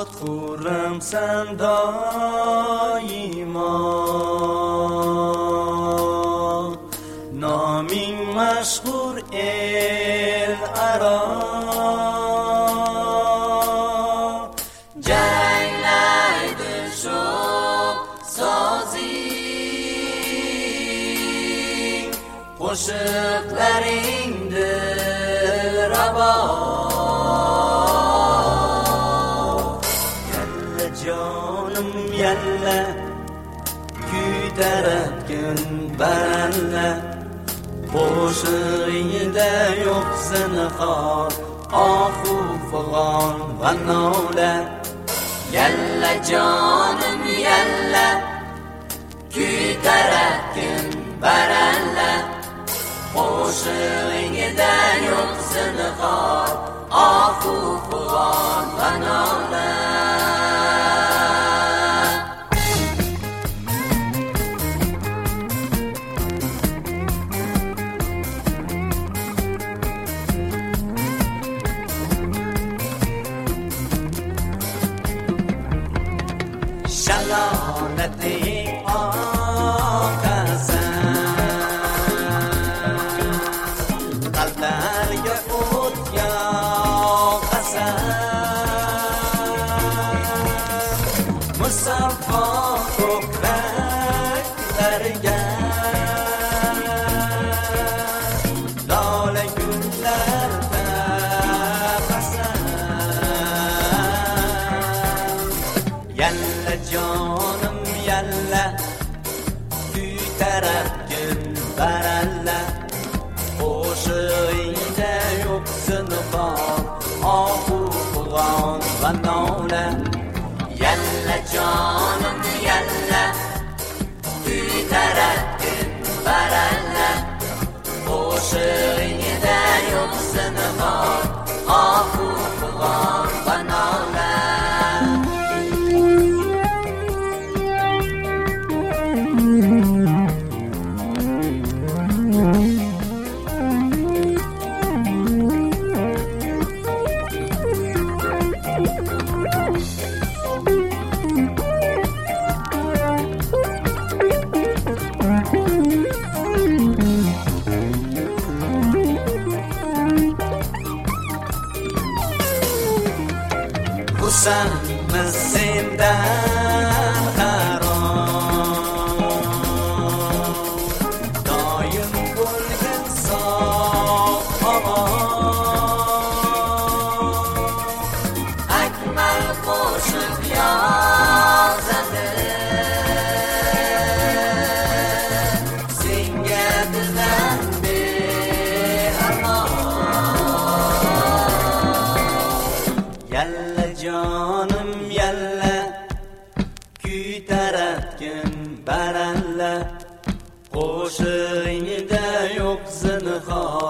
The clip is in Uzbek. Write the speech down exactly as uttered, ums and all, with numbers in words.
xurramsan doimo, noming mashhur el aro. Janglaydi shu sozing, qo'shiqlaringdir rabo. Yalla jonim yalla, kuytararkan baralla, qo'shig'ingda yo'q zinhor, ohu fig'on va nola. Yalla jonim yalla, kuytararkan baralla, qo'shig'ingda yo'q zinhor, ohu fig'on va nola. Shalonating oqasan, qalblarga o't yoqasan, musaffo ko'kraklarga lola gullar taqasan. Yalla jonim yalla, kuytararkan baralla, qo'shig'ingda yo'q zinhor, ohu fig'on va nola. Yalla jonim yalla, kuytararkan baralla, qo'shig'ingda yo'q zinhor, ohu fig'on va nola. Xursandmiz sendan harom, doim bo'lgin sog' omon. Akmal qo'shiq yozadi senga dilan bearmon. Yalla jonim yalla, kuytararkan baralla, qo'shig'ingda yo'q zinhor,